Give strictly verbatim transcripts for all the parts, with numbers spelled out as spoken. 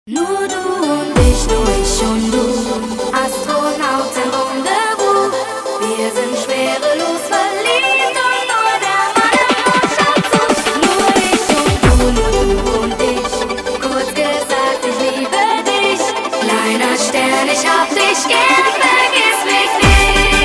Nur du und ich, nur ich und du, Astronauten Rendezvous. Wir sind schwerelos verliebt und nur der Mann im Mond schaut zu. Nur ich und du, nur du und ich, kurz gesagt, ich liebe dich. Kleiner Stern, ich hab dich gern, vergiss mich nicht.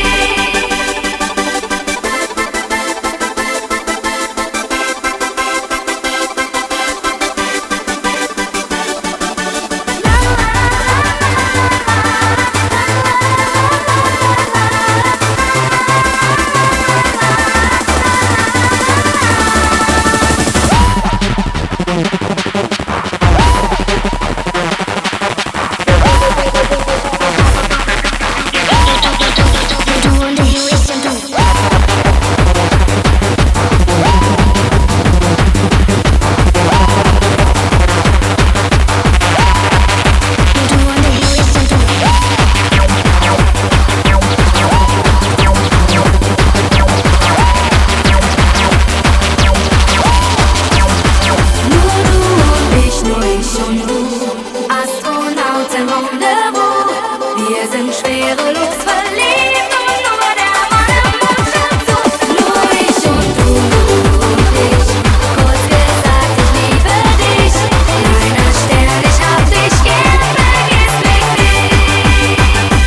Wir sind schwerelos verliebt und nur der Mann im Mond schaut zu. Nur ich und du, du und ich, kurz gesagt, ich liebe dich. Kleiner Stern, ich hab dich gern, vergiss mich nicht.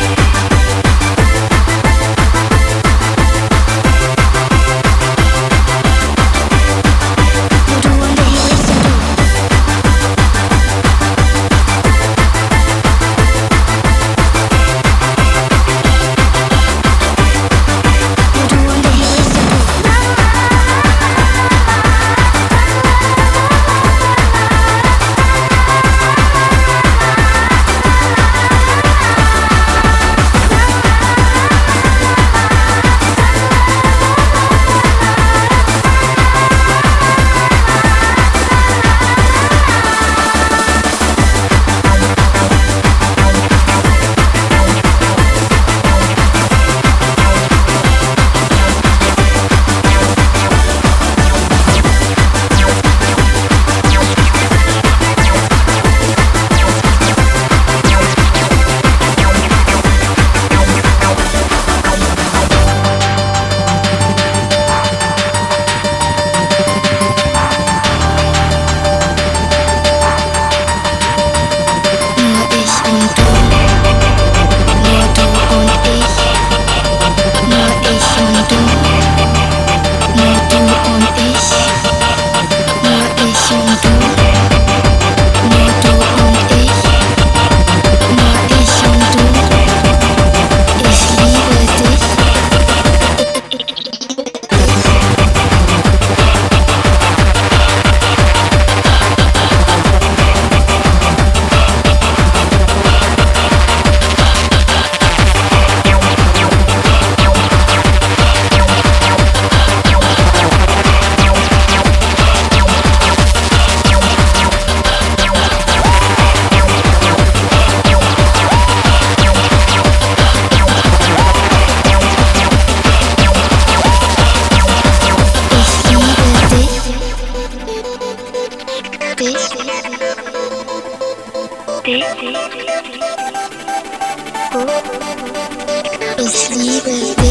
Nur du und ich, ich und du. Ich liebe dich.